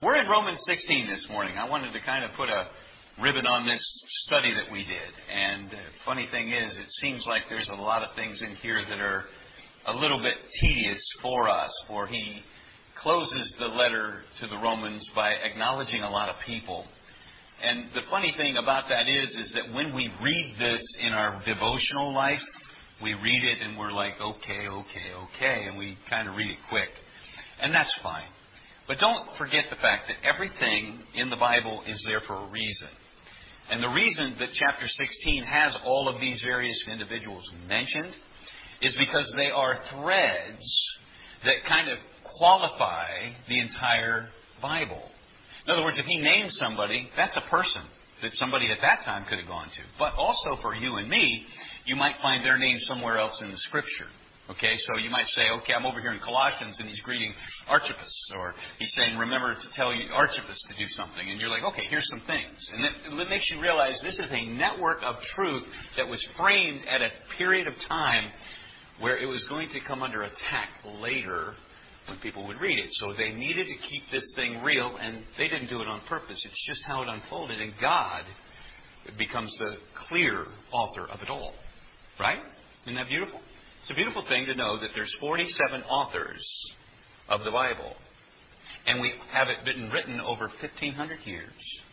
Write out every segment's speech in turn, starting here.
We're in Romans 16 this morning. I wanted to kind of put a ribbon on this study that we did. And the funny thing is, it seems like there's a lot of things in here that are a little bit tedious for us. For he closes the letter to the Romans by acknowledging a lot of people. And the funny thing about that is that when we read this in our devotional life, we read it and we're like, okay, and we kind of read it quick. And that's fine. But don't forget the fact that everything in the Bible is there for a reason. And the reason that chapter 16 has all of these various individuals mentioned is because they are threads that kind of qualify the entire Bible. In other words, if he names somebody, that's a person that somebody at that time could have gone to. But also for you and me, you might find their name somewhere else in the Scripture. Okay, so you might say, okay, I'm over here in Colossians and he's greeting Archippus. Or he's saying, remember to tell Archippus to do something. And you're like, okay, here's some things. And it makes you realize this is a network of truth that was framed at a period of time where it was going to come under attack later when people would read it. So they needed to keep this thing real, and they didn't do it on purpose. It's just how it unfolded. And God becomes the clear author of it all. Right? Isn't that beautiful? It's a beautiful thing to know that there's 47 authors of the Bible. And we have it been written over 1,500 years.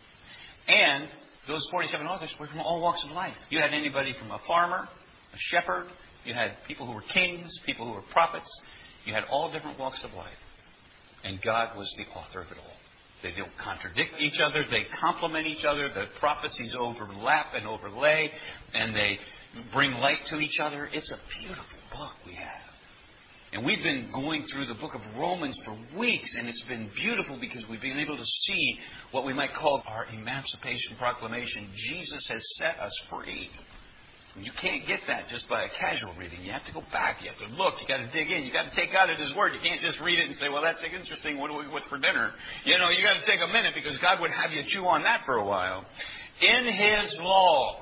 And those 47 authors were from all walks of life. You had anybody from a farmer, a shepherd. You had people who were kings, people who were prophets. You had all different walks of life. And God was the author of it all. They don't contradict each other. They complement each other. The prophecies overlap and overlay. And they bring light to each other. It's a beautiful book we have. And we've been going through the book of Romans for weeks, and it's been beautiful because we've been able to see what we might call our Emancipation Proclamation. Jesus has set us free. And you can't get that just by a casual reading. You have to go back. You have to look. You got to dig in. You got to take God at His word. You can't just read it and say, well, that's interesting. What's for dinner? You got to take a minute because God would have you chew on that for a while. In His law,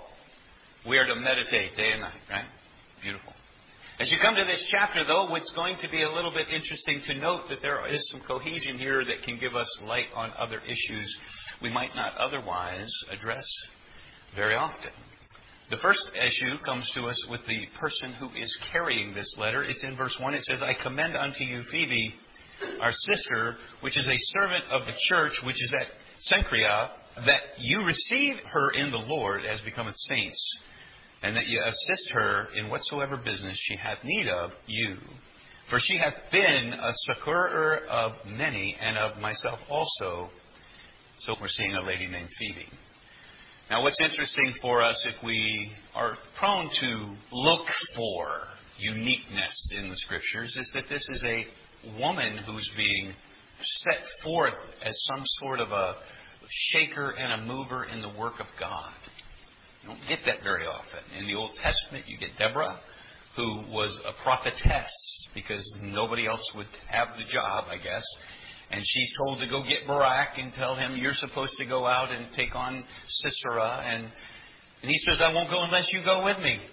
we are to meditate day and night, right? Beautiful. As you come to this chapter, though, it's going to be a little bit interesting to note that there is some cohesion here that can give us light on other issues we might not otherwise address very often. The first issue comes to us with the person who is carrying this letter. It's in verse 1. It says, I commend unto you Phoebe, our sister, which is a servant of the church, which is at Cenchrea, that you receive her in the Lord as becometh saints, and that you assist her in whatsoever business she hath need of you. For she hath been a succorer of many, and of myself also. So we're seeing a lady named Phoebe. Now what's interesting for us, if we are prone to look for uniqueness in the Scriptures, is that this is a woman who's being set forth as some sort of a shaker and a mover in the work of God. You don't get that very often. In the Old Testament, you get Deborah, who was a prophetess because nobody else would have the job, I guess. And she's told to go get Barak and tell him, you're supposed to go out and take on Sisera. And he says, I won't go unless you go with me.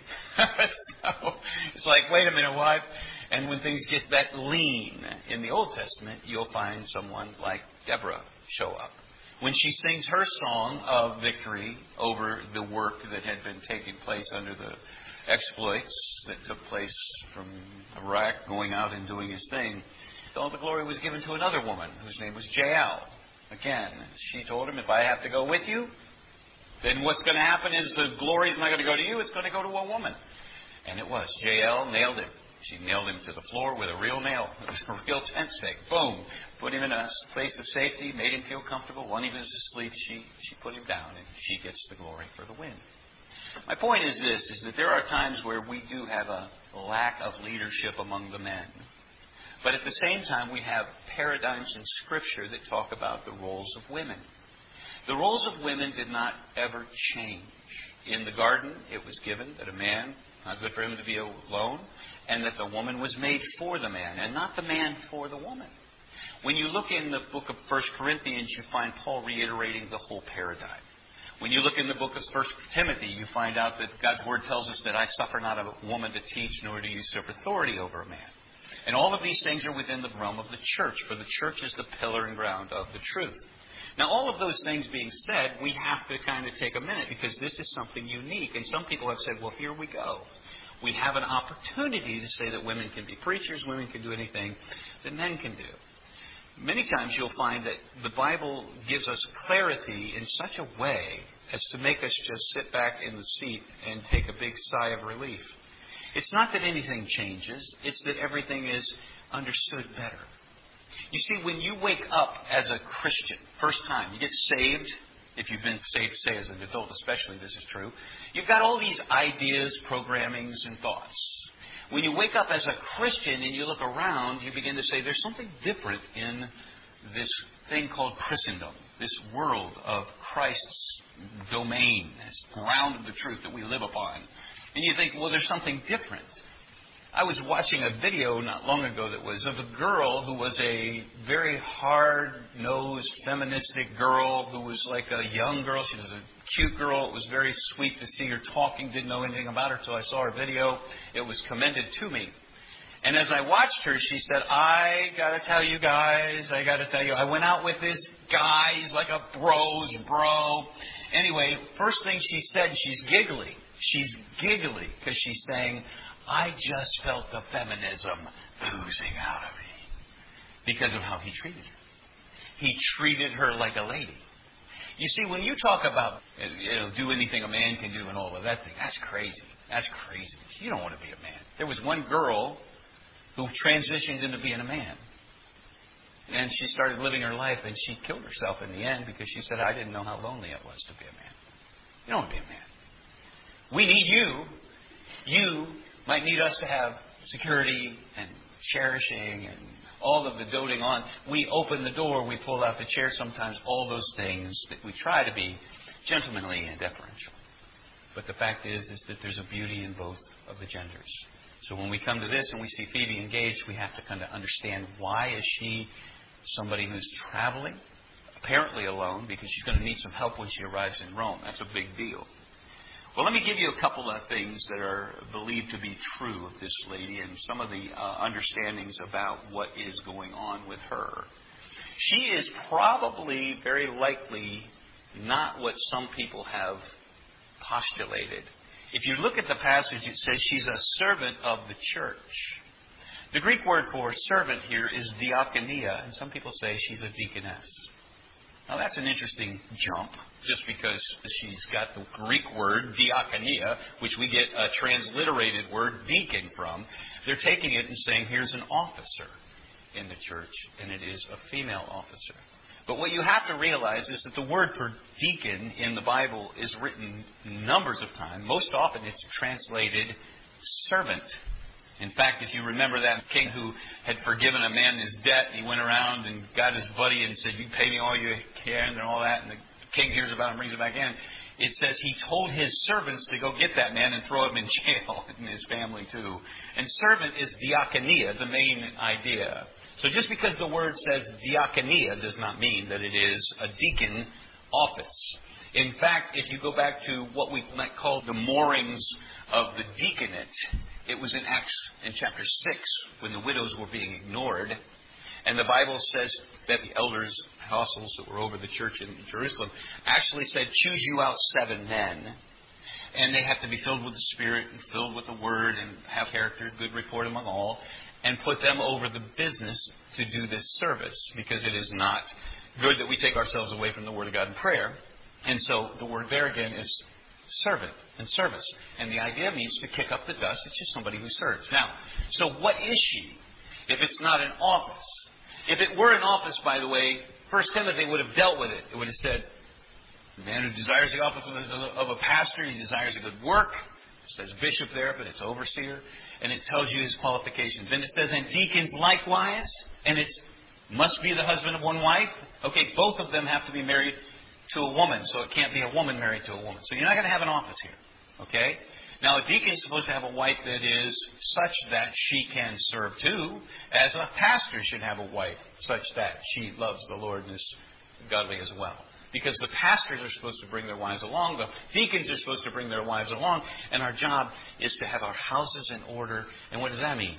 So it's like, wait a minute, what? And when things get that lean in the Old Testament, you'll find someone like Deborah show up. When she sings her song of victory over the work that had been taking place under the exploits that took place from Barak going out and doing his thing, all the glory was given to another woman whose name was Jael. Again, she told him, if I have to go with you, then what's going to happen is the glory is not going to go to you, it's going to go to a woman. And it was. Jael nailed him. She nailed him to the floor with a real nail. It was a real tent stake. Boom. Put him in a place of safety, made him feel comfortable. When he was asleep, she put him down, and she gets the glory for the win. My point is this, is that there are times where we do have a lack of leadership among the men. But at the same time, we have paradigms in Scripture that talk about the roles of women. The roles of women did not ever change. In the garden, it was given that a man, not good for him to be alone, and that the woman was made for the man, and not the man for the woman. When you look in the book of 1 Corinthians, you find Paul reiterating the whole paradigm. When you look in the book of 1 Timothy, you find out that God's Word tells us that I suffer not a woman to teach, nor to usurp authority over a man. And all of these things are within the realm of the church, for the church is the pillar and ground of the truth. Now, all of those things being said, we have to kind of take a minute because this is something unique. And some people have said, well, here we go. We have an opportunity to say that women can be preachers, women can do anything that men can do. Many times you'll find that the Bible gives us clarity in such a way as to make us just sit back in the seat and take a big sigh of relief. It's not that anything changes, it's that everything is understood better. You see, when you wake up as a Christian, first time, you get saved. If you've been saved, say as an adult especially, this is true. You've got all these ideas, programmings, and thoughts. When you wake up as a Christian and you look around, you begin to say, there's something different in this thing called Christendom, this world of Christ's domain, this ground of the truth that we live upon. And you think, well, there's something different. I was watching a video not long ago that was of a girl who was a very hard-nosed, feministic girl who was like a young girl. She was a cute girl. It was very sweet to see her talking. Didn't know anything about her until I saw her video. It was commended to me. And as I watched her, she said, I got to tell you guys, I went out with this guy. He's like a bro's bro. Anyway, first thing she said, she's giggly. She's giggly because she's saying, I just felt the feminism oozing out of me because of how he treated her. He treated her like a lady. You see, when you talk about, do anything a man can do and all of that thing, that's crazy. That's crazy. You don't want to be a man. There was one girl who transitioned into being a man. And she started living her life and she killed herself in the end because she said, I didn't know how lonely it was to be a man. You don't want to be a man. We need you. You might need us to have security and cherishing and all of the doting on. We open the door, we pull out the chair sometimes, all those things that we try to be gentlemanly and deferential. But the fact is that there's a beauty in both of the genders. So when we come to this and we see Phoebe engaged, we have to kind of understand why is she somebody who's traveling, apparently alone, because she's going to need some help when she arrives in Rome. That's a big deal. Well, let me give you a couple of things that are believed to be true of this lady and some of the understandings about what is going on with her. She is probably, very likely, not what some people have postulated. If you look at the passage, it says she's a servant of the church. The Greek word for servant here is diakonia, and some people say she's a deaconess. Now, that's an interesting jump, just because she's got the Greek word, diakonia, which we get a transliterated word, deacon, from. They're taking it and saying, here's an officer in the church, and it is a female officer. But what you have to realize is that the word for deacon in the Bible is written numbers of times. Most often it's translated servant. In fact, if you remember that king who had forgiven a man his debt, he went around and got his buddy and said, you pay me all you can and all that, and the king hears about him, brings it back in. It says he told his servants to go get that man and throw him in jail, and his family too. And servant is diakonia, the main idea. So just because the word says diakonia does not mean that it is a deacon office. In fact, if you go back to what we might call the moorings of the deaconate, it was in Acts in chapter 6 when the widows were being ignored. And the Bible says that the elders, apostles that were over the church in Jerusalem, actually said, choose you out 7 men. And they have to be filled with the Spirit and filled with the Word and have character, good report among all, and put them over the business to do this service, because it is not good that we take ourselves away from the Word of God in prayer. And so the word there again is servant and service. And the idea means to kick up the dust. It's just somebody who serves. Now, so what is she if it's not an office? If it were an office, by the way, 1 Timothy would have dealt with it. It would have said, the man who desires the office of a pastor, he desires a good work. It says bishop there, but it's overseer. And it tells you his qualifications. Then it says, and deacons likewise. And it must be the husband of one wife. Okay, both of them have to be married to a woman. So it can't be a woman married to a woman. So you're not going to have an office here. Okay? Now, a deacon is supposed to have a wife that is such that she can serve too, as a pastor should have a wife such that she loves the Lord and is godly as well. Because the pastors are supposed to bring their wives along, the deacons are supposed to bring their wives along, and our job is to have our houses in order. And what does that mean?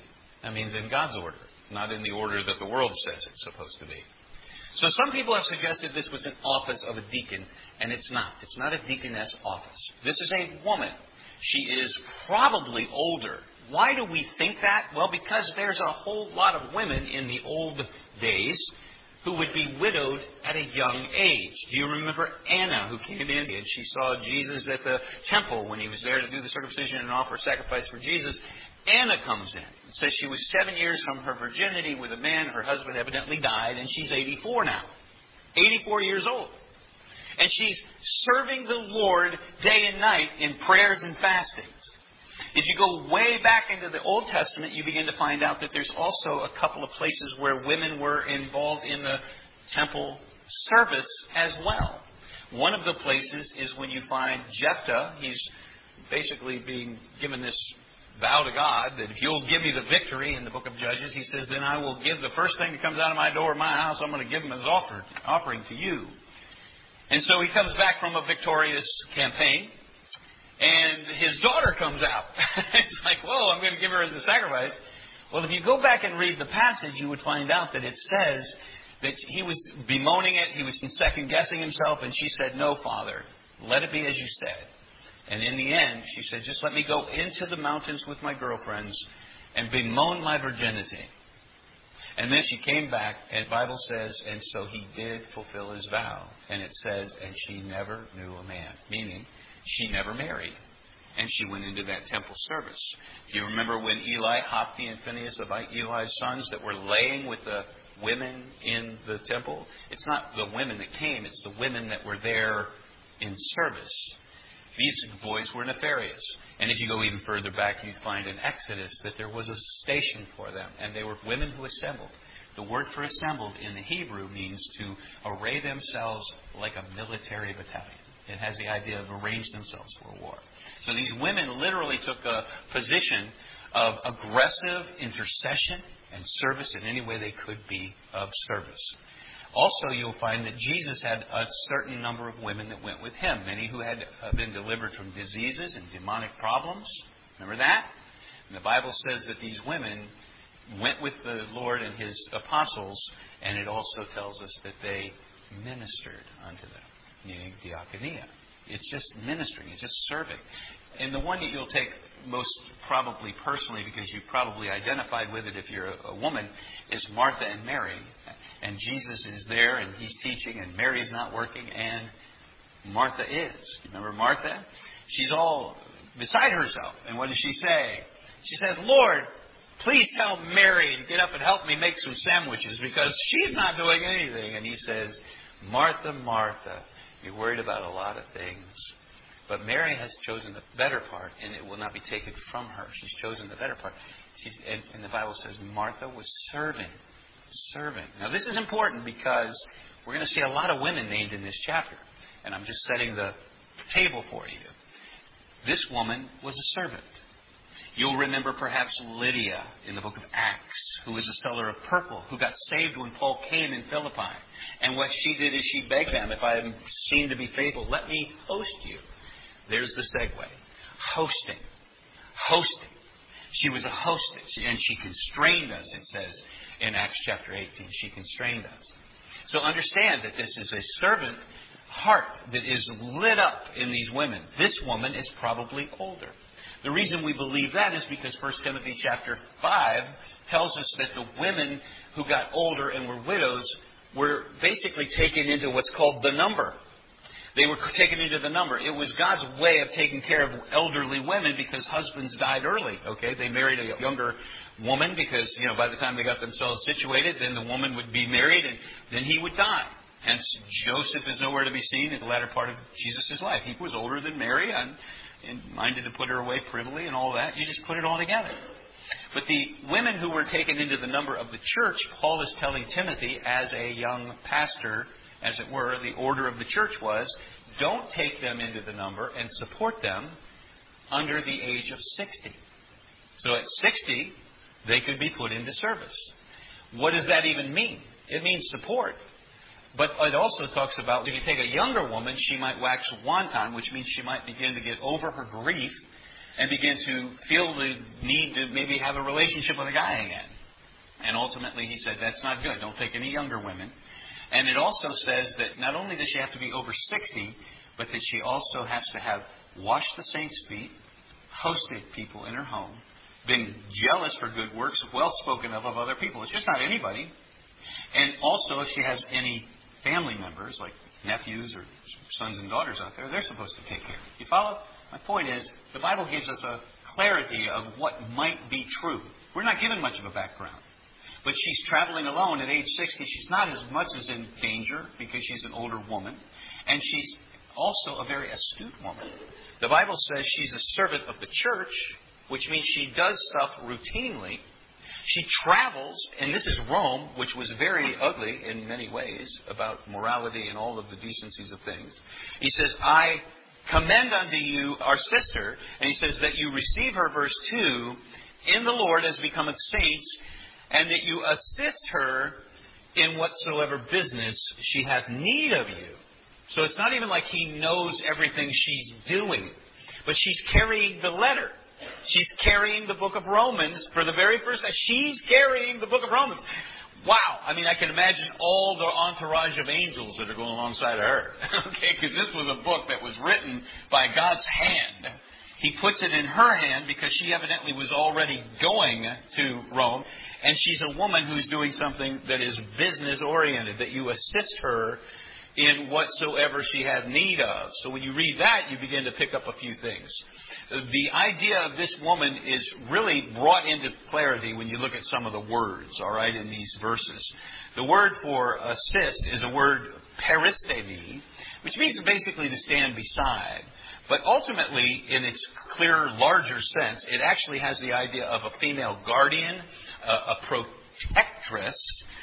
That means in God's order, not in the order that the world says it's supposed to be. So some people have suggested this was an office of a deacon, and it's not. It's not a deaconess office. This is a woman. She is probably older. Why do we think that? Well, because there's a whole lot of women in the old days who would be widowed at a young age. Do you remember Anna, who came in and she saw Jesus at the temple when he was there to do the circumcision and offer sacrifice for Jesus? Anna comes in. It says she was 7 years from her virginity with a man. Her husband evidently died, and she's 84 now. 84 years old. And she's serving the Lord day and night in prayers and fastings. If you go way back into the Old Testament, you begin to find out that there's also a couple of places where women were involved in the temple service as well. One of the places is when you find Jephthah. He's basically being given this vow to God that if you'll give me the victory in the book of Judges, he says, then I will give the first thing that comes out of my door, my house, I'm going to give him as offering to you. And so he comes back from a victorious campaign, and his daughter comes out. It's like, whoa, I'm going to give her as a sacrifice. Well, if you go back and read the passage, you would find out that it says that he was bemoaning it, he was second-guessing himself, and she said, no, Father, let it be as you said. And in the end, she said, just let me go into the mountains with my girlfriends and bemoan my virginity. And then she came back, and the Bible says, and so he did fulfill his vow. And it says, and she never knew a man, meaning she never married. And she went into that temple service. Do you remember when Eli, Hophni, and Phinehas, of Eli's sons, that were laying with the women in the temple? It's not the women that came, it's the women that were there in service. These boys were nefarious. And if you go even further back, you'd find in Exodus that there was a station for them. And they were women who assembled. The word for assembled in the Hebrew means to array themselves like a military battalion. It has the idea of arrange themselves for a war. So these women literally took a position of aggressive intercession and service in any way they could be of service. Also, you'll find that Jesus had a certain number of women that went with him. Many who had been delivered from diseases and demonic problems. Remember that? And the Bible says that these women went with the Lord and his apostles, and it also tells us that they ministered unto them, meaning diakonia. It's just ministering. It's just serving. And the one that you'll take most probably personally, because you've probably identified with it if you're a woman, is Martha and Mary. And Jesus is there, and he's teaching, and Mary's not working, and Martha is. Remember Martha? She's all beside herself. And what does she say? She says, Lord, please tell Mary to get up and help me make some sandwiches, because she's not doing anything. And he says, Martha, Martha, you're worried about a lot of things. But Mary has chosen the better part, and it will not be taken from her. She's chosen the better part. And the Bible says Martha was serving. Now, this is important because we're going to see a lot of women named in this chapter. And I'm just setting the table for you. This woman was a servant. You'll remember perhaps Lydia in the book of Acts, who was a seller of purple, who got saved when Paul came in Philippi. And what she did is she begged them, if I am seen to be faithful, let me host you. There's the segue. Hosting. She was a hostess, and she constrained us, it says in Acts chapter 18. She constrained us. So understand that this is a servant heart that is lit up in these women. This woman is probably older. The reason we believe that is because 1 Timothy chapter 5 tells us that the women who got older and were widows were basically taken into what's called the number. They were taken into the number. It was God's way of taking care of elderly women because husbands died early. Okay, they married a younger woman because, by the time they got themselves situated, then the woman would be married and then he would die. Hence, Joseph is nowhere to be seen in the latter part of Jesus' life. He was older than Mary and minded to put her away privily and all that. You just put it all together. But the women who were taken into the number of the church, Paul is telling Timothy as a young pastor, as it were, the order of the church was, don't take them into the number and support them under the age of 60. So at 60, they could be put into service. What does that even mean? It means support. But it also talks about if you take a younger woman, she might wax wanton, which means she might begin to get over her grief and begin to feel the need to maybe have a relationship with a guy again. And ultimately he said, that's not good. Don't take any younger women. And it also says that not only does she have to be over 60, but that she also has to have washed the saints' feet, hosted people in her home, been jealous for good works, well spoken of other people. It's just not anybody. And also, if she has any family members, like nephews or sons and daughters out there, they're supposed to take care. You follow? My point is, the Bible gives us a clarity of what might be true. We're not given much of a background. But she's traveling alone at age 60. She's not as much as in danger because she's an older woman. And she's also a very astute woman. The Bible says she's a servant of the church, which means she does stuff routinely. She travels, and this is Rome, which was very ugly in many ways about morality and all of the decencies of things. He says, I commend unto you our sister, and he says that you receive her, verse 2, in the Lord as becometh saints, and that you assist her in whatsoever business she hath need of you. So it's not even like he knows everything she's doing, but she's carrying the letter. She's carrying the book of Romans for the very first time. She's carrying the book of Romans. Wow. I mean, I can imagine all the entourage of angels that are going alongside of her. Okay, because this was a book that was written by God's hand. He puts it in her hand because she evidently was already going to Rome. And she's a woman who's doing something that is business-oriented, that you assist her in whatsoever she had need of. So when you read that, you begin to pick up a few things. The idea of this woman is really brought into clarity when you look at some of the words, all right, in these verses. The word for assist is a word peristemi, which means basically to stand beside. But ultimately, in its clearer, larger sense, it actually has the idea of a female guardian, a protectress,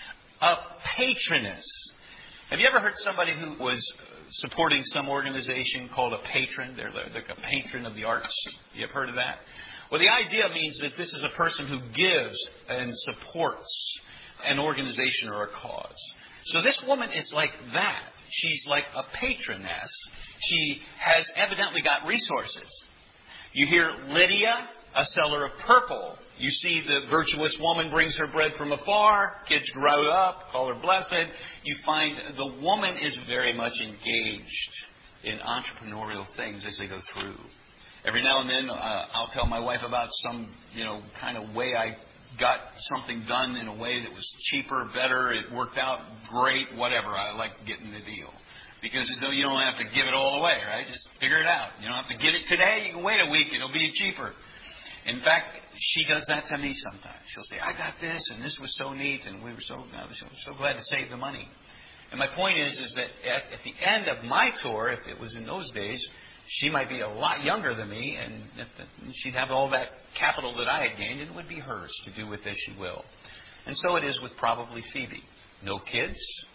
a patroness. Have you ever heard somebody who was supporting some organization called a patron? They're like a patron of the arts. You have heard of that? Well, the idea means that this is a person who gives and supports an organization or a cause. So this woman is like that. She's like a patroness. She has evidently got resources. You hear Lydia, a seller of purple. You see the virtuous woman brings her bread from afar. Kids grow up, call her blessed. You find the woman is very much engaged in entrepreneurial things as they go through. Every now and then I'll tell my wife about some, kind of way I got something done in a way that was cheaper, better, it worked out great, whatever. I like getting the deal. Because you don't have to give it all away, right? Just figure it out. You don't have to get it today. You can wait a week. It'll be cheaper. In fact, she does that to me sometimes. She'll say, I got this, and this was so neat, and I was so glad to save the money. And my point is that at the end of my tour, if it was in those days, she might be a lot younger than me, and she'd have all that capital that I had gained, and it would be hers to do with as she will. And so it is with probably Phoebe. No kids.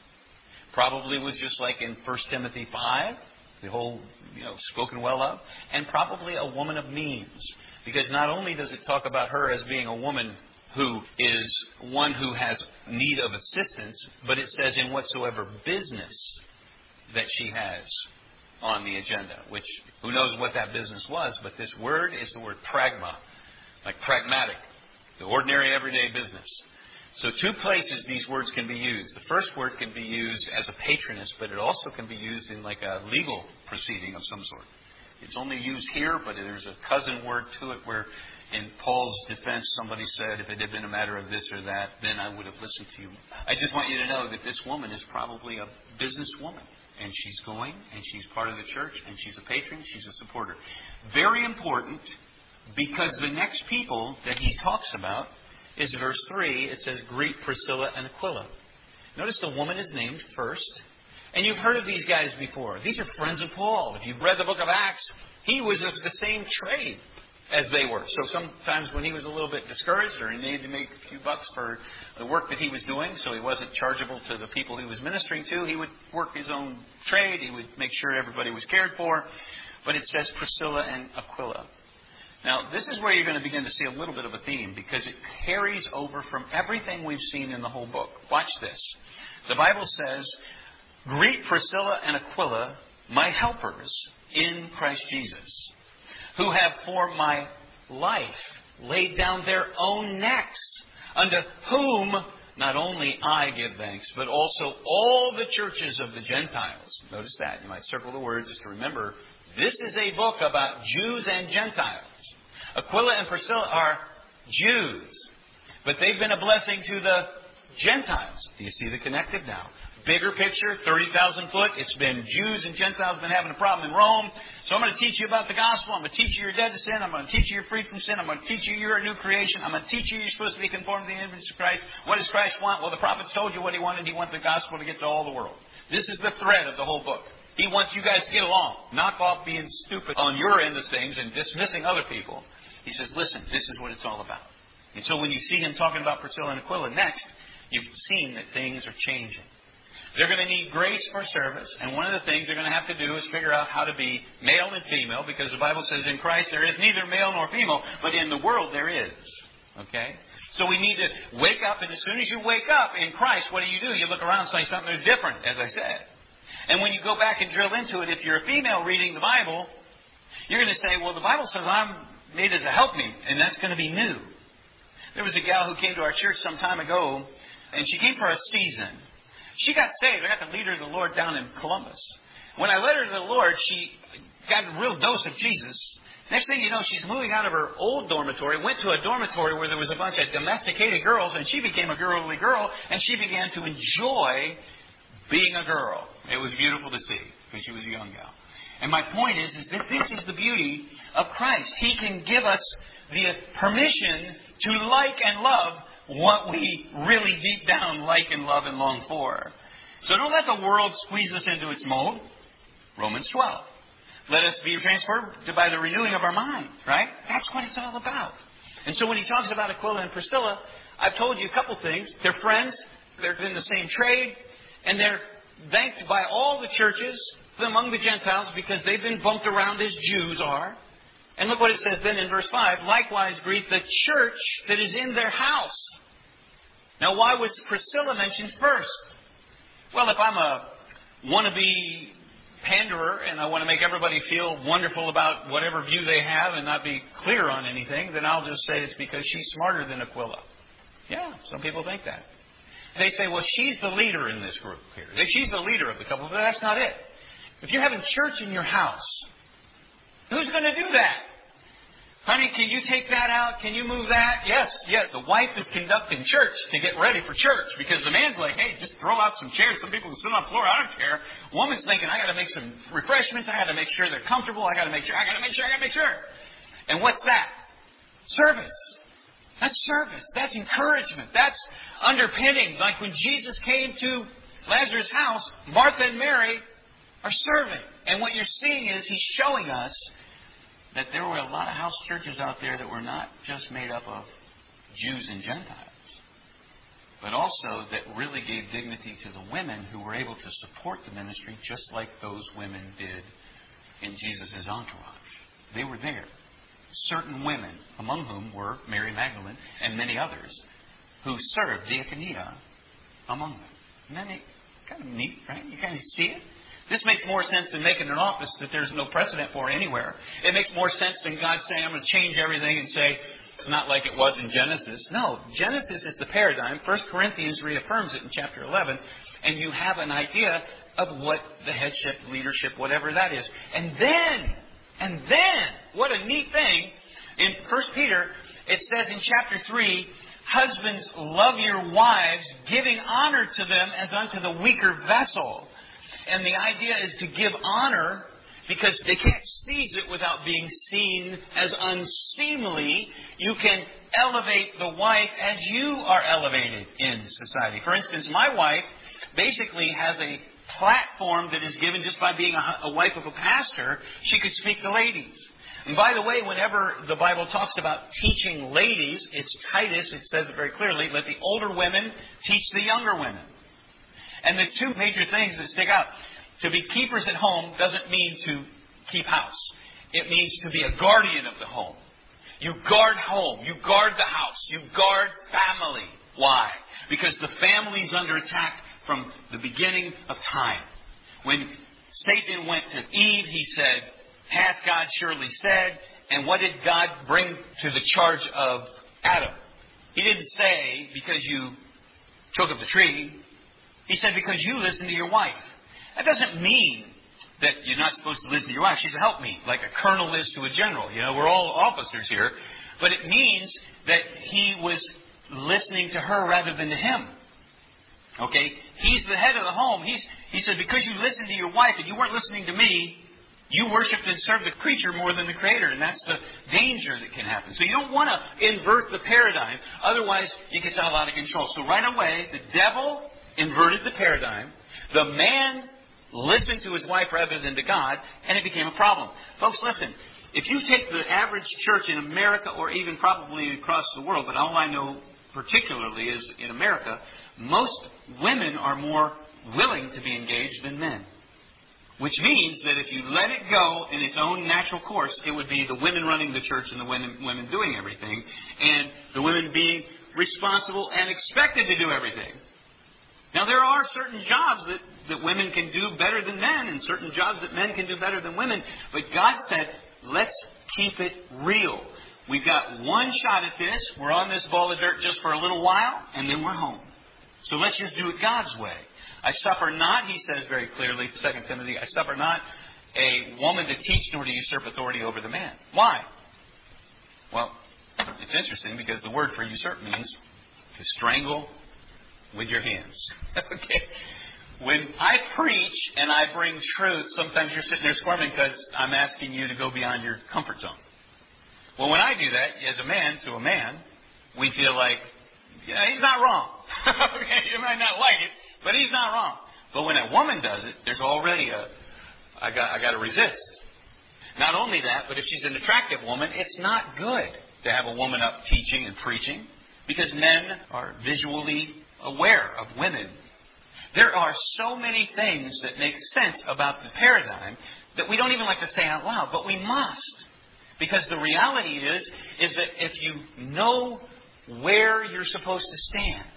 Probably was just like in 1 Timothy 5, the whole, spoken well of. And probably a woman of means. Because not only does it talk about her as being a woman who is one who has need of assistance, but it says in whatsoever business that she has on the agenda, which who knows what that business was, but this word is the word pragma, like pragmatic, the ordinary everyday business. So two places these words can be used. The first word can be used as a patroness, but it also can be used in like a legal proceeding of some sort. It's only used here, but there's a cousin word to it where in Paul's defense somebody said, if it had been a matter of this or that, then I would have listened to you. I just want you to know that this woman is probably a businesswoman. And she's going, and she's part of the church, and she's a patron, she's a supporter. Very important, because the next people that he talks about is verse 3. It says, greet Priscilla and Aquila. Notice the woman is named first. And you've heard of these guys before. These are friends of Paul. If you've read the book of Acts, he was of the same trade as they were. So sometimes when he was a little bit discouraged or he needed to make a few bucks for the work that he was doing, so he wasn't chargeable to the people he was ministering to, he would work his own trade. He would make sure everybody was cared for. But it says Priscilla and Aquila. Now, this is where you're going to begin to see a little bit of a theme because it carries over from everything we've seen in the whole book. Watch this. The Bible says, greet Priscilla and Aquila, my helpers in Christ Jesus. who have for my life laid down their own necks, unto whom not only I give thanks, but also all the churches of the Gentiles. Notice that. You might circle the word just to remember, this is a book about Jews and Gentiles. Aquila and Priscilla are Jews, but they've been a blessing to the Gentiles. Do you see the connective now? Bigger picture, 30,000 foot. It's been Jews and Gentiles been having a problem in Rome. So I'm going to teach you about the gospel. I'm going to teach you you're dead to sin. I'm going to teach you you're free from sin. I'm going to teach you you're a new creation. I'm going to teach you you're supposed to be conformed to the image of Christ. What does Christ want? Well, the prophets told you what He wanted. He wanted the gospel to get to all the world. This is the thread of the whole book. He wants you guys to get along. Knock off being stupid on your end of things and dismissing other people. He says, listen, this is what it's all about. And so when you see him talking about Priscilla and Aquila next, you've seen that things are changing. They're going to need grace for service, and one of the things they're going to have to do is figure out how to be male and female, because the Bible says in Christ there is neither male nor female, but in the world there is. Okay? So we need to wake up, and as soon as you wake up in Christ, what do? You look around and say something is different, as I said. And when you go back and drill into it, if you're a female reading the Bible, you're going to say, well, the Bible says I'm made as a helpmeet, and that's going to be new. There was a gal who came to our church some time ago, and she came for a season. She got saved. I got to lead her to the Lord down in Columbus. When I led her to the Lord, she got a real dose of Jesus. Next thing you know, she's moving out of her old dormitory, went to a dormitory where there was a bunch of domesticated girls, and she became a girly girl, and she began to enjoy being a girl. It was beautiful to see, because she was a young gal. And my point is that this is the beauty of Christ. He can give us the permission to like and love what we really deep down like and love and long for. So don't let the world squeeze us into its mold. Romans 12. Let us be transformed by the renewing of our mind, right? That's what it's all about. And so when he talks about Aquila and Priscilla, I've told you a couple things. They're friends. They're in the same trade. And they're thanked by all the churches among the Gentiles because they've been bumped around as Jews are. And look what it says then in verse 5. Likewise greet the church that is in their house. Now, why was Priscilla mentioned first? Well, if I'm a wannabe panderer and I want to make everybody feel wonderful about whatever view they have and not be clear on anything, then I'll just say it's because she's smarter than Aquila. Yeah, some people think that. They say, well, she's the leader in this group here. She's the leader of the couple, but that's not it. If you're having church in your house, who's going to do that? Honey, can you take that out? Can you move that? Yes. The wife is conducting church to get ready for church because the man's like, hey, just throw out some chairs. Some people can sit on the floor. I don't care. Woman's thinking, I got to make some refreshments. I got to make sure they're comfortable. I got to make sure. And what's that? Service. That's service. That's encouragement. That's underpinning. Like when Jesus came to Lazarus' house, Martha and Mary are serving. And what you're seeing is he's showing us that there were a lot of house churches out there that were not just made up of Jews and Gentiles, but also that really gave dignity to the women who were able to support the ministry just like those women did in Jesus' entourage. They were there. Certain women, among whom were Mary Magdalene and many others, who served diaconia among them. And then kind of neat, right? You kind of see it. This makes more sense than making an office that there's no precedent for anywhere. It makes more sense than God saying, I'm going to change everything and say, it's not like it was in Genesis. No, Genesis is the paradigm. 1 Corinthians reaffirms it in chapter 11. And you have an idea of what the headship, leadership, whatever that is. And then, what a neat thing. In 1 Peter, it says in chapter 3, husbands, love your wives, giving honor to them as unto the weaker vessel. And the idea is to give honor because they can't seize it without being seen as unseemly. You can elevate the wife as you are elevated in society. For instance, my wife basically has a platform that is given just by being a wife of a pastor. She could speak to ladies. And by the way, whenever the Bible talks about teaching ladies, it's Titus, it says it very clearly, let the older women teach the younger women. And the two major things that stick out, to be keepers at home doesn't mean to keep house. It means to be a guardian of the home. You guard home. You guard the house. You guard family. Why? Because the family's under attack from the beginning of time. When Satan went to Eve, he said, hath God surely said, And what did God bring to the charge of Adam? He didn't say, because you took of the tree. He said, because you listened to your wife. That doesn't mean that you're not supposed to listen to your wife. She's a helpmeet, like a colonel is to a general. You know, we're all officers here. But it means that he was listening to her rather than to him. Okay? He's the head of the home. He said, because you listened to your wife and you weren't listening to me, you worshipped and served the creature more than the Creator. And that's the danger that can happen. So you don't want to invert the paradigm. Otherwise, you get out of control. So right away, the devil inverted the paradigm. The man listened to his wife rather than to God, and it became a problem. Folks, listen. If you take the average church in America, or even probably across the world, but all I know particularly is in America, most women are more willing to be engaged than men. Which means that if you let it go in its own natural course, it would be the women running the church and the women doing everything, and the women being responsible and expected to do everything. Now, there are certain jobs that women can do better than men, and certain jobs that men can do better than women. But God said, let's keep it real. We've got one shot at this. We're on this ball of dirt just for a little while, and then we're home. So let's just do it God's way. I suffer not, he says very clearly, 2 Timothy, I suffer not a woman to teach nor to usurp authority over the man. Why? Well, it's interesting because the word for usurp means to strangle with your hands. Okay? When I preach and I bring truth, sometimes you're sitting there squirming because I'm asking you to go beyond your comfort zone. Well, when I do that, as a man to a man, we feel like, yeah, he's not wrong. Okay, you might not like it, but he's not wrong. But when a woman does it, there's already I got to resist. Not only that, but if she's an attractive woman, it's not good to have a woman up teaching and preaching because men are visually aware of women. There are so many things that make sense about the paradigm that we don't even like to say out loud, but we must. Because the reality is that if you know where you're supposed to stand,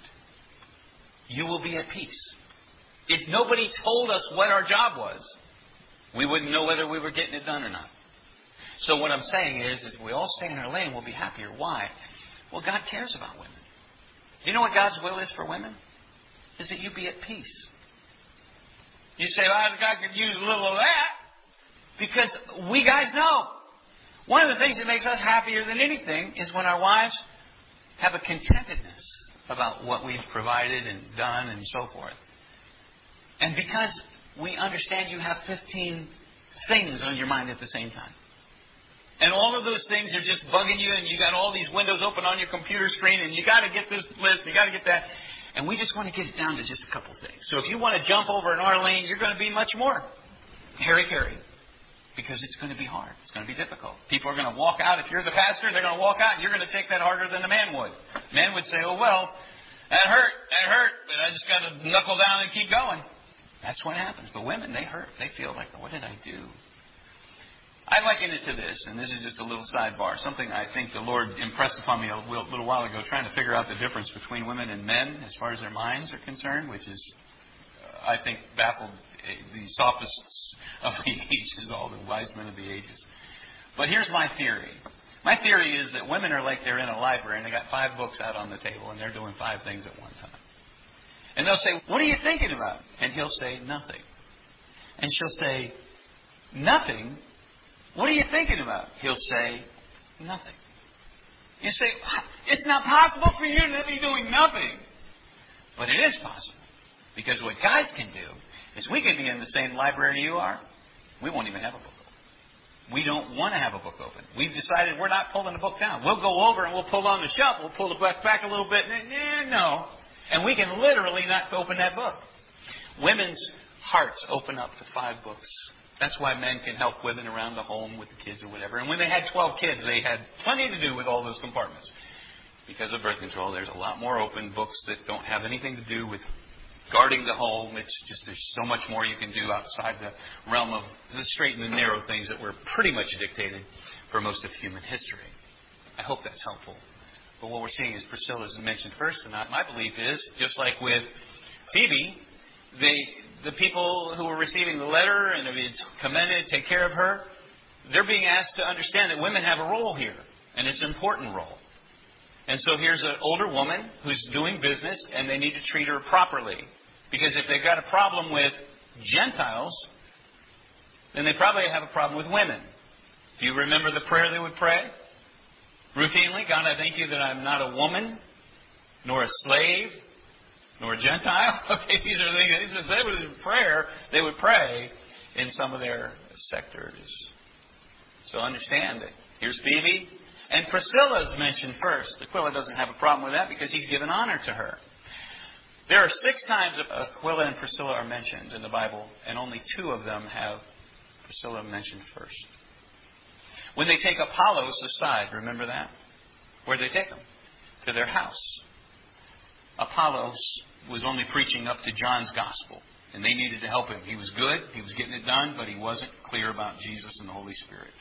you will be at peace. If nobody told us what our job was, we wouldn't know whether we were getting it done or not. So what I'm saying is if we all stay in our lane, we'll be happier. Why? Well, God cares about women. Do you know what God's will is for women? Is that you be at peace. You say, well, God could use a little of that. Because we guys know. One of the things that makes us happier than anything is when our wives have a contentedness about what we've provided and done and so forth. And because we understand you have 15 things on your mind at the same time. And all of those things are just bugging you, and you got all these windows open on your computer screen, and you got to get this list, you got to get that. And we just want to get it down to just a couple things. So if you want to jump over in our lane, you're going to be much more hairy-carry. Because it's going to be hard. It's going to be difficult. People are going to walk out. If you're the pastor, they're going to walk out, and you're going to take that harder than a man would. Men would say, oh, well, that hurt, but I just got to knuckle down and keep going. That's what happens. But women, they hurt. They feel like, what did I do? I liken it to this, and this is just a little sidebar, something I think the Lord impressed upon me a little while ago, trying to figure out the difference between women and men as far as their minds are concerned, which is, I think, baffled the sophists of the ages, all the wise men of the ages. But here's my theory. My theory is that women are like they're in a library, and they got 5 books out on the table, and they're doing 5 things at one time. And they'll say, what are you thinking about? And he'll say, nothing. And she'll say, nothing? What are you thinking about? He'll say, nothing. You say, it's not possible for you to be doing nothing. But it is possible. Because what guys can do is we can be in the same library you are. We won't even have a book open. We don't want to have a book open. We've decided we're not pulling the book down. We'll go over and we'll pull on the shelf. We'll pull the book back a little bit. No. And we can literally not open that book. Women's hearts open up to 5 books. That's why men can help women around the home with the kids or whatever. And when they had 12 kids, they had plenty to do with all those compartments. Because of birth control, there's a lot more open books that don't have anything to do with guarding the home. It's just there's so much more you can do outside the realm of the straight and the narrow things that were pretty much dictated for most of human history. I hope that's helpful. But what we're seeing is Priscilla's mentioned first, and my belief is, just like with Phoebe, the people who were receiving the letter and it was commended, take care of her, they're being asked to understand that women have a role here, and it's an important role. And so here's an older woman who's doing business, and they need to treat her properly. Because if they've got a problem with Gentiles, then they probably have a problem with women. Do you remember the prayer they would pray? Routinely, God, I thank you that I'm not a woman, nor a slave, nor a Gentile. Okay, these are things. That was a prayer they would pray in some of their sectors. So understand that here's Phoebe. And Priscilla is mentioned first. Aquila doesn't have a problem with that because he's given honor to her. There are 6 times Aquila and Priscilla are mentioned in the Bible, and only 2 of them have Priscilla mentioned first. When they take Apollos aside, remember that? Where'd they take him? To their house. Apollos was only preaching up to John's gospel, and they needed to help him. He was good, he was getting it done, but he wasn't clear about Jesus and the Holy Spirit.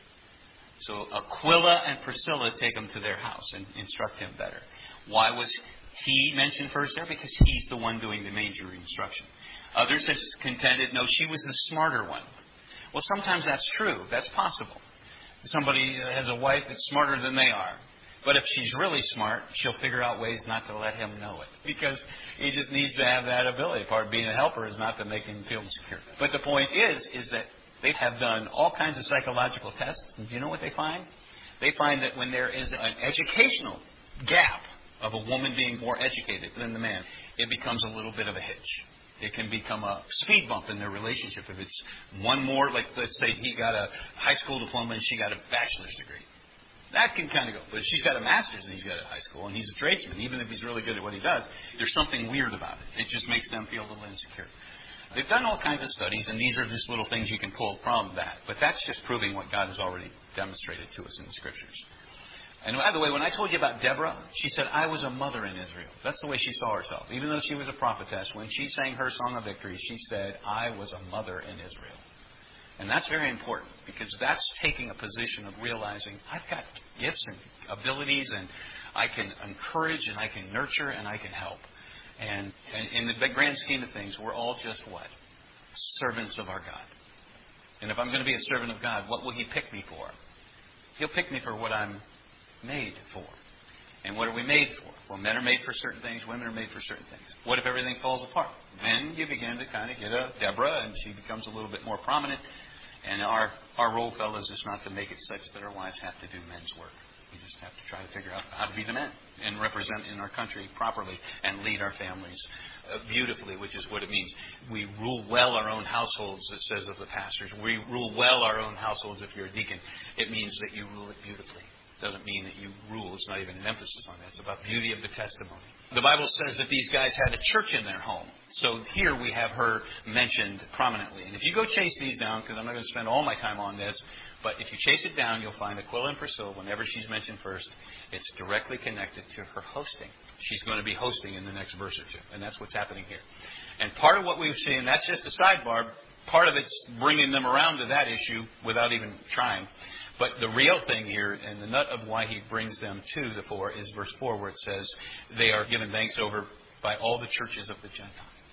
So Aquila and Priscilla take him to their house and instruct him better. Why was he mentioned first there? Because he's the one doing the major instruction. Others have contended, no, she was the smarter one. Well, sometimes that's true. That's possible. Somebody has a wife that's smarter than they are. But if she's really smart, she'll figure out ways not to let him know it. Because he just needs to have that ability. Part of being a helper is not to make him feel insecure. But the point is that they have done all kinds of psychological tests. And do you know what they find? They find that when there is an educational gap of a woman being more educated than the man, it becomes a little bit of a hitch. It can become a speed bump in their relationship if it's one more, like let's say he got a high school diploma and she got a bachelor's degree. That can kind of go. But if she's got a master's and he's got a high school and he's a tradesman, even if he's really good at what he does, there's something weird about it. It just makes them feel a little insecure. They've done all kinds of studies, and these are just little things you can pull from that. But that's just proving what God has already demonstrated to us in the Scriptures. And by the way, when I told you about Deborah, she said, I was a mother in Israel. That's the way she saw herself. Even though she was a prophetess, when she sang her Song of Victory, she said, I was a mother in Israel. And that's very important, because that's taking a position of realizing I've got gifts and abilities, and I can encourage, and I can nurture, and I can help. And in the grand scheme of things, we're all just what? Servants of our God. And if I'm going to be a servant of God, what will He pick me for? He'll pick me for what I'm made for. And what are we made for? Well, men are made for certain things, women are made for certain things. What if everything falls apart? Then you begin to kind of get a Deborah, and she becomes a little bit more prominent. And our role, fellas, is not to make it such that our wives have to do men's work. We just have to try to figure out how to be the men and represent in our country properly and lead our families beautifully, which is what it means. We rule well our own households, it says of the pastors. We rule well our own households if you're a deacon. It means that you rule it beautifully. It doesn't mean that you rule. It's not even an emphasis on that. It's about beauty of the testimony. The Bible says that these guys had a church in their home. So here we have her mentioned prominently. And if you go chase these down, because I'm not going to spend all my time on this, but if you chase it down, you'll find Aquila and Priscilla, whenever she's mentioned first, it's directly connected to her hosting. She's going to be hosting in the next verse or two. And that's what's happening here. And part of what we've seen, that's just a sidebar, part of it's bringing them around to that issue without even trying. But the real thing here, and the nut of why he brings them to the fore, is verse 4, where it says, they are given thanks over by all the churches of the Gentiles.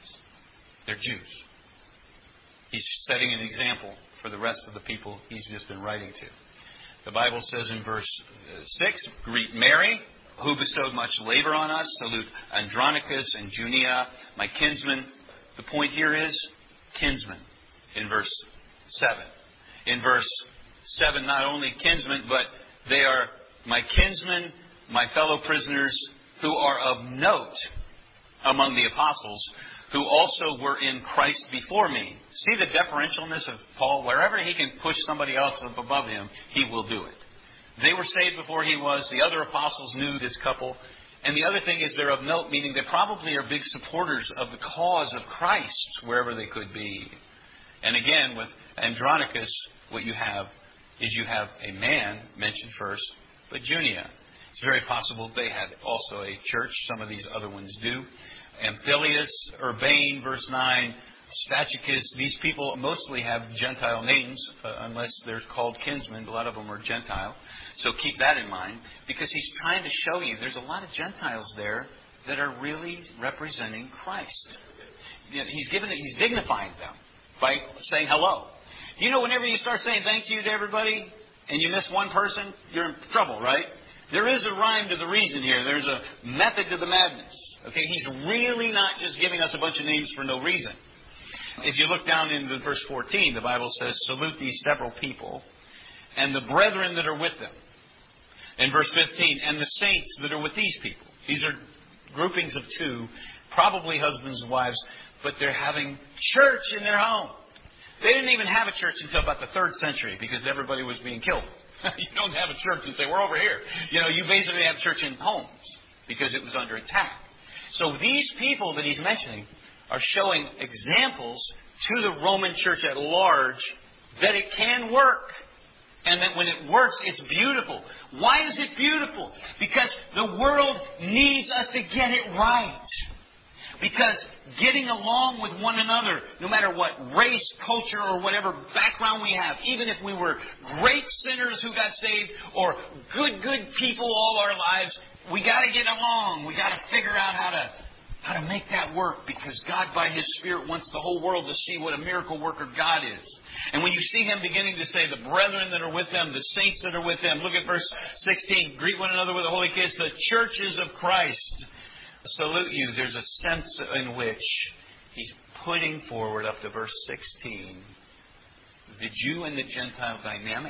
They're Jews. He's setting an example for the rest of the people he's just been writing to. The Bible says in verse 6, greet Mary, who bestowed much labor on us. Salute Andronicus and Junia, my kinsmen. The point here is kinsmen in verse 7. In verse 7, not only kinsmen, but they are my kinsmen, my fellow prisoners, who are of note among the apostles, who also were in Christ before me. See the deferentialness of Paul? Wherever he can push somebody else up above him, he will do it. They were saved before he was. The other apostles knew this couple. And the other thing is they're of note, meaning they probably are big supporters of the cause of Christ, wherever they could be. And again, with Andronicus, what you have is you have a man mentioned first, but Junia. It's very possible they had also a church. Some of these other ones do. Amphilius, Urbane, verse 9, Stachys. These people mostly have Gentile names, unless they're called kinsmen. A lot of them are Gentile. So keep that in mind, because he's trying to show you there's a lot of Gentiles there that are really representing Christ. He's dignifying them by saying hello. Do you know whenever you start saying thank you to everybody, and you miss one person, you're in trouble, right? There is a rhyme to the reason here. There's a method to the madness. Okay, he's really not just giving us a bunch of names for no reason. If you look down into verse 14, the Bible says, salute these several people and the brethren that are with them. In verse 15, and the saints that are with these people. These are groupings of two, probably husbands and wives, but they're having church in their home. They didn't even have a church until about the 3rd century because everybody was being killed. You don't have a church and say, we're over here. You basically have church in homes because it was under attack. So these people that he's mentioning are showing examples to the Roman church at large that it can work. And that when it works, it's beautiful. Why is it beautiful? Because the world needs us to get it right. Because getting along with one another, no matter what race, culture, or whatever background we have, even if we were great sinners who got saved or good people all our lives, we got to get along. We got to figure out how to make that work, because God, by His Spirit, wants the whole world to see what a miracle worker God is. And when you see Him beginning to say, the brethren that are with them, the saints that are with them, look at verse 16, greet one another with a holy kiss, the churches of Christ salute you. There's a sense in which he's putting forward up to verse 16 the Jew and the Gentile dynamic,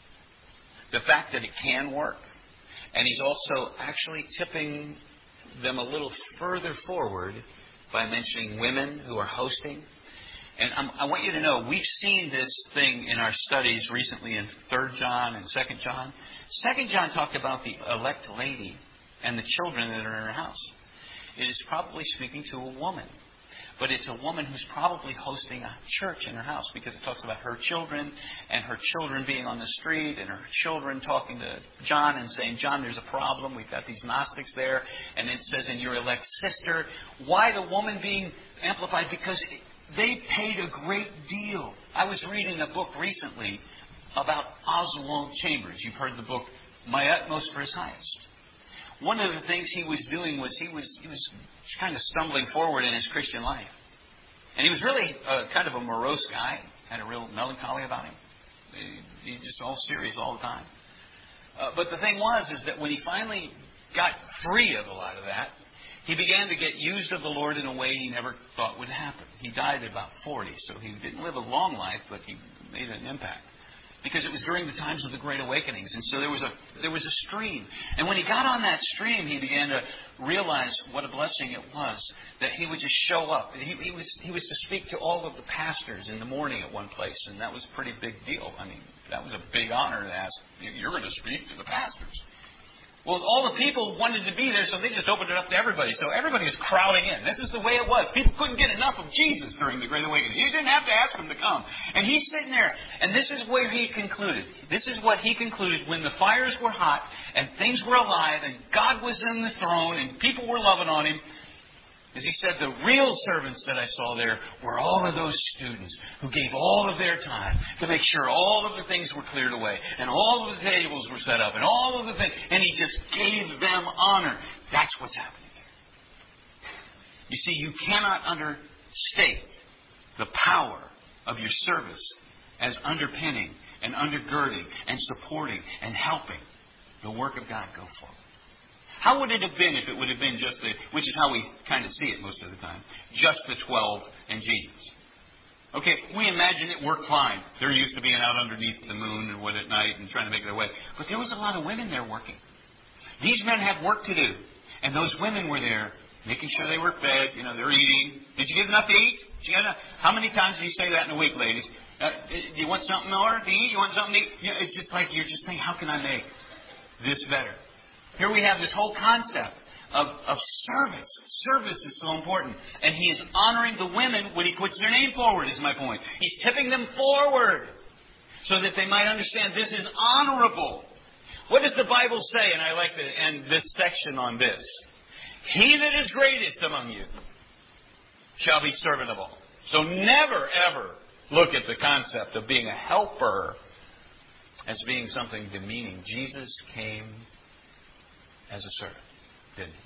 the fact that it can work, and he's also actually tipping them a little further forward by mentioning women who are hosting. And I want you to know, we've seen this thing in our studies recently in 3 John and 2 John. 2 John talked about the elect lady and the children that are in her house. It is probably speaking to a woman. But it's a woman who's probably hosting a church in her house, because it talks about her children and her children being on the street and her children talking to John and saying, John, there's a problem. We've got these Gnostics there. And it says, in your elect sister. Why the woman being amplified? Because they paid a great deal. I was reading a book recently about Oswald Chambers. You've heard the book, My Utmost for His Highest. One of the things he was doing was he was kind of stumbling forward in his Christian life. And he was really kind of a morose guy, had a real melancholy about him. He just all serious all the time. But the thing is that when he finally got free of a lot of that, he began to get used of the Lord in a way he never thought would happen. He died at about 40, so he didn't live a long life, but he made an impact. Because it was during the times of the Great Awakenings. And so there was a stream. And when he got on that stream, he began to realize what a blessing it was that he would just show up. He was to speak to all of the pastors in the morning at one place. And that was a pretty big deal. I mean, that was a big honor to ask, you're going to speak to the pastors. Well, all the people wanted to be there, so they just opened it up to everybody. So everybody was crowding in. This is the way it was. People couldn't get enough of Jesus during the Great Awakening. You didn't have to ask him to come. And he's sitting there. And this is where he concluded. This is what he concluded when the fires were hot and things were alive and God was in the throne and people were loving on him. As he said, the real servants that I saw there were all of those students who gave all of their time to make sure all of the things were cleared away and all of the tables were set up and all of the things. And he just gave them honor. That's what's happening here. You see, you cannot understate the power of your service as underpinning and undergirding and supporting and helping the work of God go forward. How would it have been if it would have been just which is how we kind of see it most of the time, just the 12 and Jesus? Okay, we imagine it worked fine. They're used to being out underneath the moon and what at night and trying to make their way. But there was a lot of women there working. These men had work to do. And those women were there making sure they were fed. They're eating. Did you get enough to eat? Did you get enough? How many times do you say that in a week, ladies? Do you want something more to eat? You want something to eat? It's just like you're just thinking, how can I make this better? Here we have this whole concept of service. Service is so important. And he is honoring the women when he puts their name forward, is my point. He's tipping them forward so that they might understand this is honorable. What does the Bible say? And I like to end this section on this. He that is greatest among you shall be servant of all. So never, ever look at the concept of being a helper as being something demeaning. Jesus came as a servant, didn't he?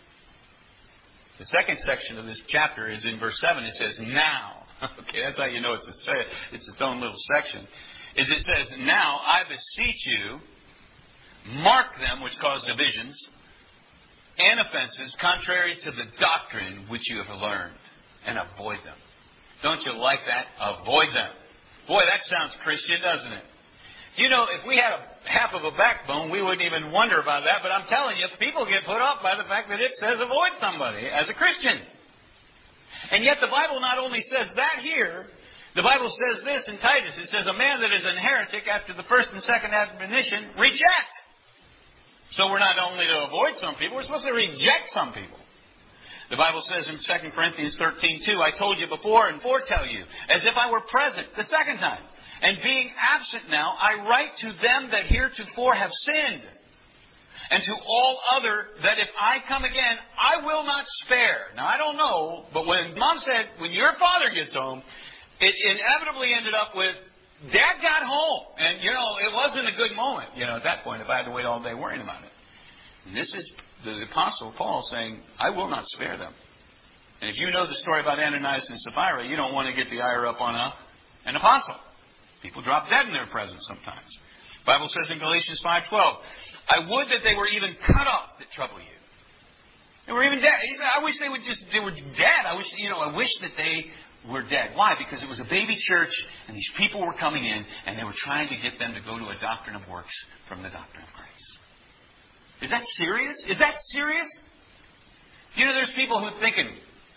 The second section of this chapter is in verse 7. It says, now. Okay, that's how you know it's its own little section. is it says, now I beseech you, mark them which cause divisions and offenses contrary to the doctrine which you have learned, and avoid them. Don't you like that? Avoid them. Boy, that sounds Christian, doesn't it? You know, if we had half of a backbone, we wouldn't even wonder about that. But I'm telling you, people get put off by the fact that it says avoid somebody as a Christian. And yet the Bible not only says that here, the Bible says this in Titus. It says, a man that is an heretic after the first and second admonition, reject. So we're not only to avoid some people, we're supposed to reject some people. The Bible says in 2 Corinthians 13:2, I told you before and foretell you, as if I were present the second time. And being absent now, I write to them that heretofore have sinned, and to all other that if I come again, I will not spare. Now, I don't know, but when Mom said, when your father gets home, it inevitably ended up with, Dad got home. And, it wasn't a good moment, at that point, if I had to wait all day worrying about it. And this is the Apostle Paul saying, I will not spare them. And if you know the story about Ananias and Sapphira, you don't want to get the ire up on an apostle. People drop dead in their presence sometimes. The Bible says in Galatians 5:12, I would that they were even cut off that trouble you. They were even dead. He said, I wish they were dead. I wish that they were dead. Why? Because it was a baby church and these people were coming in and they were trying to get them to go to a doctrine of works from the doctrine of grace. Is that serious? Is that serious? There's people who are thinking,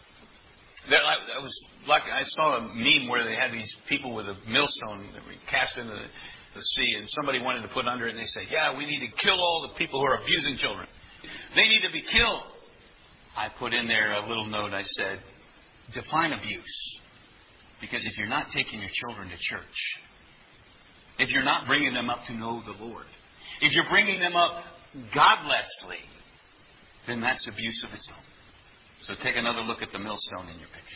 I saw a meme where they had these people with a millstone that were cast into the sea, and somebody wanted to put under it, and they said, yeah, we need to kill all the people who are abusing children. They need to be killed. I put in there a little note. I said, define abuse. Because if you're not taking your children to church, if you're not bringing them up to know the Lord, if you're bringing them up godlessly, then that's abuse of its own. So take another look at the millstone in your picture.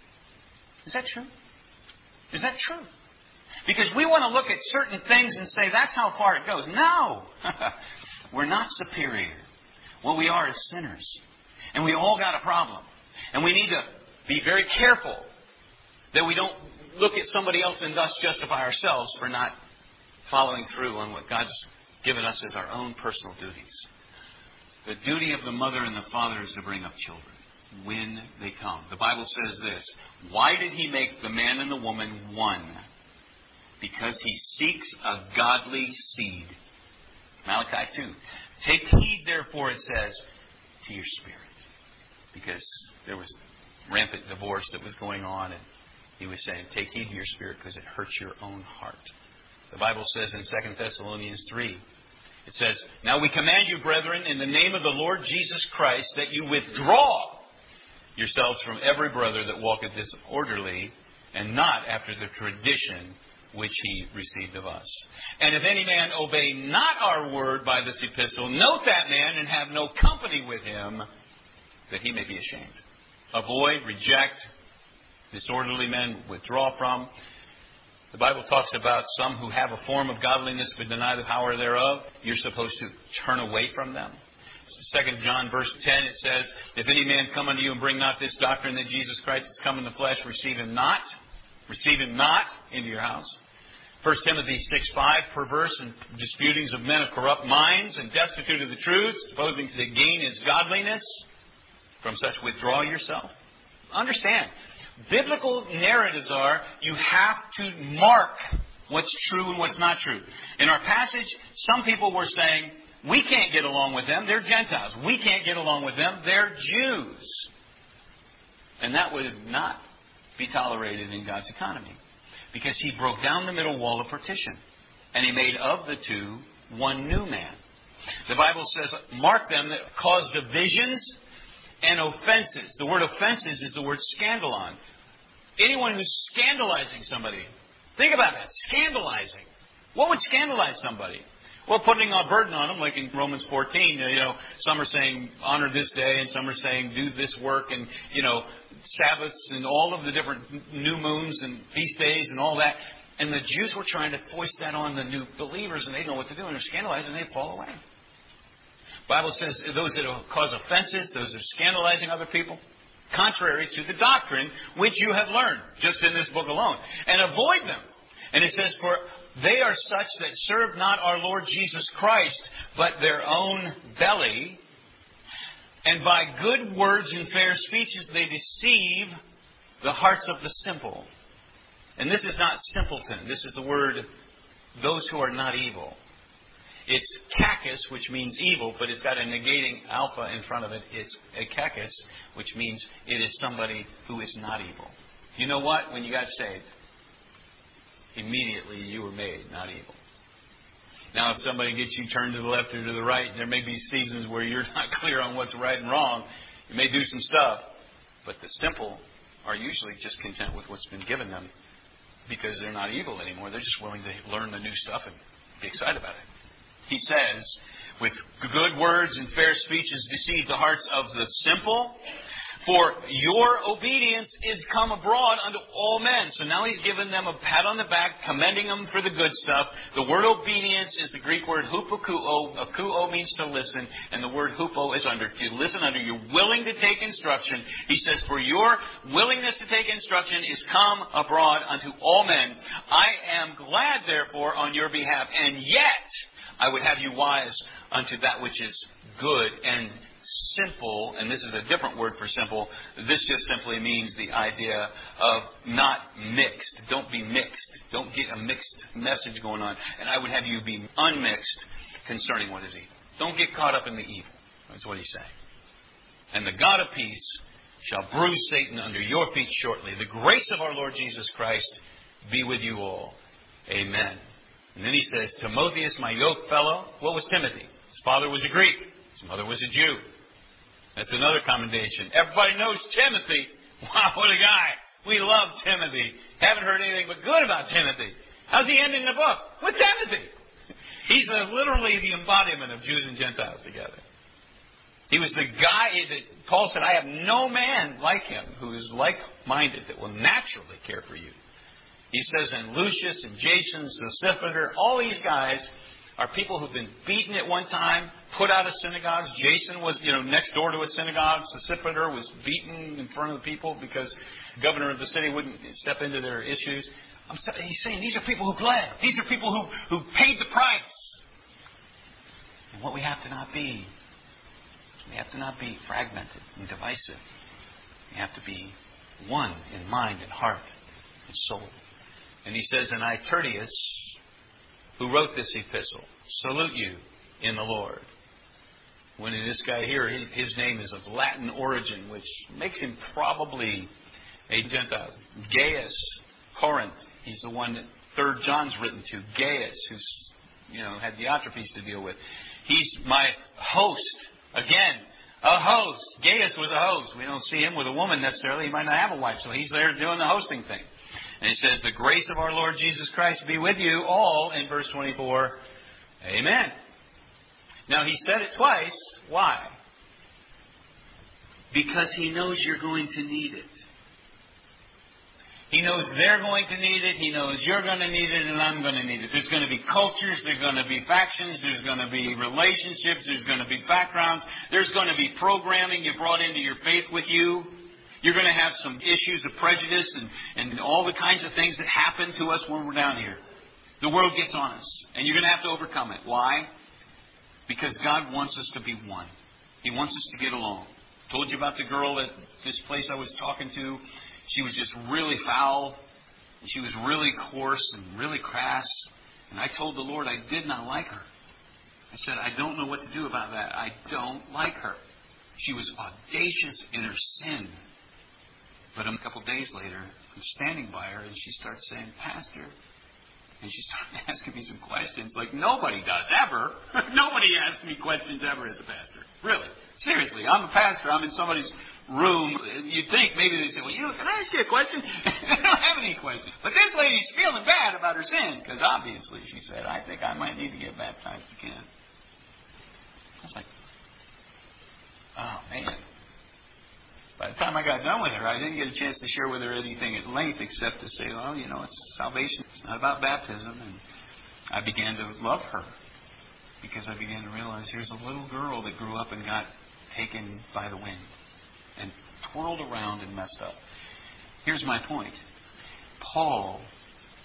Is that true? Is that true? Because we want to look at certain things and say that's how far it goes. No! We're not superior. What we are is sinners. And we all got a problem. And we need to be very careful that we don't look at somebody else and thus justify ourselves for not following through on what God's given us as our own personal duties. The duty of the mother and the father is to bring up children when they come. The Bible says this, why did he make the man and the woman one? Because he seeks a godly seed. Malachi 2. Take heed, therefore, it says, to your spirit. Because there was rampant divorce that was going on, and he was saying, take heed to your spirit because it hurts your own heart. The Bible says in 2 Thessalonians 3, it says, now we command you, brethren, in the name of the Lord Jesus Christ, that you withdraw yourselves from every brother that walketh disorderly, and not after the tradition which he received of us. And if any man obey not our word by this epistle, note that man and have no company with him, that he may be ashamed. Avoid, reject, disorderly men withdraw from. The Bible talks about some who have a form of godliness but deny the power thereof. You're supposed to turn away from them. 2 John verse 10, it says, if any man come unto you and bring not this doctrine that Jesus Christ has come in the flesh, receive him not. Receive him not into your house. 1 Timothy 6:5, perverse and disputings of men of corrupt minds and destitute of the truth, supposing the gain is godliness. From such withdraw yourself. Understand, biblical narratives are you have to mark what's true and what's not true. In our passage, some people were saying, we can't get along with them. They're Gentiles. We can't get along with them. They're Jews. And that would not be tolerated in God's economy. Because he broke down the middle wall of partition. And he made of the two one new man. The Bible says, mark them that cause divisions and offenses. The word offenses is the word scandalon. Anyone who's scandalizing somebody. Think about that. Scandalizing. What would scandalize somebody? Well, putting a burden on them, like in Romans 14, some are saying honor this day, and some are saying do this work, and, Sabbaths and all of the different new moons and feast days and all that. And the Jews were trying to foist that on the new believers, and they didn't know what to do, and they're scandalized, and they fall away. The Bible says those that cause offenses, those that are scandalizing other people, contrary to the doctrine which you have learned, just in this book alone. And avoid them. And it says, for they are such that serve not our Lord Jesus Christ, but their own belly. And by good words and fair speeches they deceive the hearts of the simple. And this is not simpleton. This is the word, those who are not evil. It's kakis, which means evil, but it's got a negating alpha in front of it. It's a kakis, which means it is somebody who is not evil. You know what? When you got saved, immediately you were made not evil. Now, if somebody gets you turned to the left or to the right, there may be seasons where you're not clear on what's right and wrong. You may do some stuff. But the simple are usually just content with what's been given them because they're not evil anymore. They're just willing to learn the new stuff and be excited about it. He says, with good words and fair speeches deceive the hearts of the simple. For your obedience is come abroad unto all men. So now he's given them a pat on the back, commending them for the good stuff. The word obedience is the Greek word hupokuo. Akuo means to listen. And the word hupo is under, to listen under. You're willing to take instruction. He says, for your willingness to take instruction is come abroad unto all men. I am glad, therefore, on your behalf. And yet, I would have you wise unto that which is good and simple, and this is a different word for simple. This just simply means the idea of not mixed. Don't be mixed. Don't get a mixed message going on. And I would have you be unmixed concerning what is evil. Don't get caught up in the evil. That's what he's saying. And the God of peace shall bruise Satan under your feet shortly. The grace of our Lord Jesus Christ be with you all. Amen. And then he says, Timotheus, my yoke fellow. What was Timothy? His father was a Greek. His mother was a Jew. That's another commendation. Everybody knows Timothy. Wow, what a guy. We love Timothy. Haven't heard anything but good about Timothy. How's he ending the book? With Timothy. He's literally the embodiment of Jews and Gentiles together. He was the guy that Paul said, I have no man like him who is like-minded that will naturally care for you. He says, and Lucius and Jason, Sosipater, all these guys are people who've been beaten at one time, put out of synagogues. Jason was, next door to a synagogue. Sosipater was beaten in front of the people because the governor of the city wouldn't step into their issues. He's saying these are people who bled. These are people who paid the price. And what we have to not be fragmented and divisive. We have to be one in mind and heart and soul. And he says, and I, Tertius, who wrote this epistle, salute you in the Lord. When this guy here, his name is of Latin origin, which makes him probably a Gentile. Gaius, Corinth, he's the one that 3rd John's written to. Gaius, who's, had Diotrephes to deal with. He's my host. Again, a host. Gaius was a host. We don't see him with a woman necessarily. He might not have a wife, so he's there doing the hosting thing. And he says, the grace of our Lord Jesus Christ be with you all, in verse 24. Amen. Now, he said it twice. Why? Because he knows you're going to need it. He knows they're going to need it. He knows you're going to need it, and I'm going to need it. There's going to be cultures. There's going to be factions. There's going to be relationships. There's going to be backgrounds. There's going to be programming you brought into your faith with you. You're going to have some issues of prejudice and all the kinds of things that happen to us when we're down here. The world gets on us, and you're going to have to overcome it. Why? Because God wants us to be one. He wants us to get along. I told you about the girl at this place I was talking to. She was just really foul. And she was really coarse and really crass. And I told the Lord I did not like her. I said, I don't know what to do about that. I don't like her. She was audacious in her sin. But a couple days later, I'm standing by her, and she starts saying, Pastor, and she started asking me some questions like nobody does, ever. Nobody asks me questions ever as a pastor. Really. Seriously, I'm a pastor. I'm in somebody's room. You'd think maybe they'd say, well, can I ask you a question? They don't have any questions. But this lady's feeling bad about her sin, because obviously, she said, I think I might need to get baptized again. I was like, oh, man. By the time I got done with her, I didn't get a chance to share with her anything at length except to say, well, it's salvation. It's not about baptism. And I began to love her because I began to realize here's a little girl that grew up and got taken by the wind and twirled around and messed up. Here's my point. Paul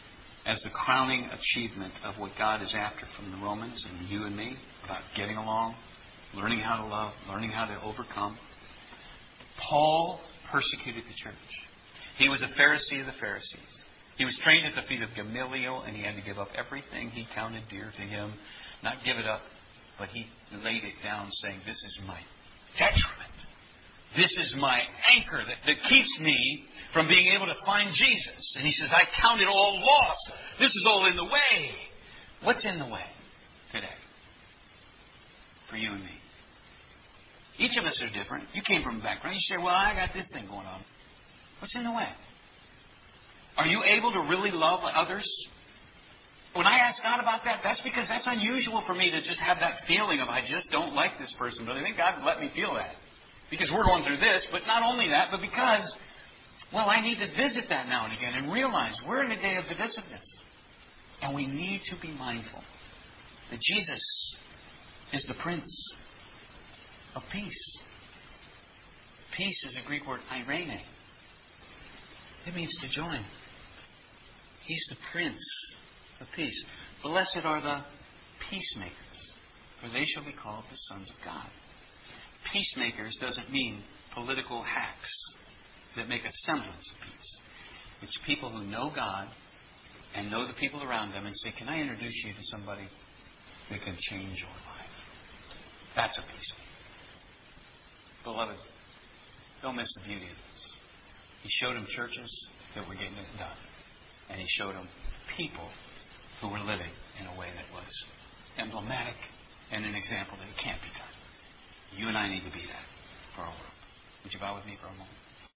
as the crowning achievement of what God is after from the Romans and you and me, about getting along, learning how to love, learning how to overcome. Paul persecuted the church. He was a Pharisee of the Pharisees. He was trained at the feet of Gamaliel, and he had to give up everything he counted dear to him. Not give it up, but he laid it down saying, this is my detriment. This is my anchor that keeps me from being able to find Jesus. And he says, I count it all lost. This is all in the way. What's in the way today for you and me? Each of us are different. You came from a background. You say, well, I got this thing going on. What's in the way? Are you able to really love others? When I ask God about that, that's because that's unusual for me to just have that feeling of I just don't like this person. But I think God let me feel that. Because we're going through this, but not only that, but because, well, I need to visit that now and again and realize we're in a day of divisiveness. And we need to be mindful that Jesus is the Prince of Peace. Peace is a Greek word, eirene. It means to join. He's the Prince of Peace. Blessed are the peacemakers, for they shall be called the sons of God. Peacemakers doesn't mean political hacks that make a semblance of peace. It's people who know God and know the people around them and say, can I introduce you to somebody that can change your life? That's a peacemaker. Beloved, don't miss the beauty of this. He showed them churches that were getting it done. And he showed them people who were living in a way that was emblematic and an example that it can't be done. You and I need to be that for our world. Would you bow with me for a moment?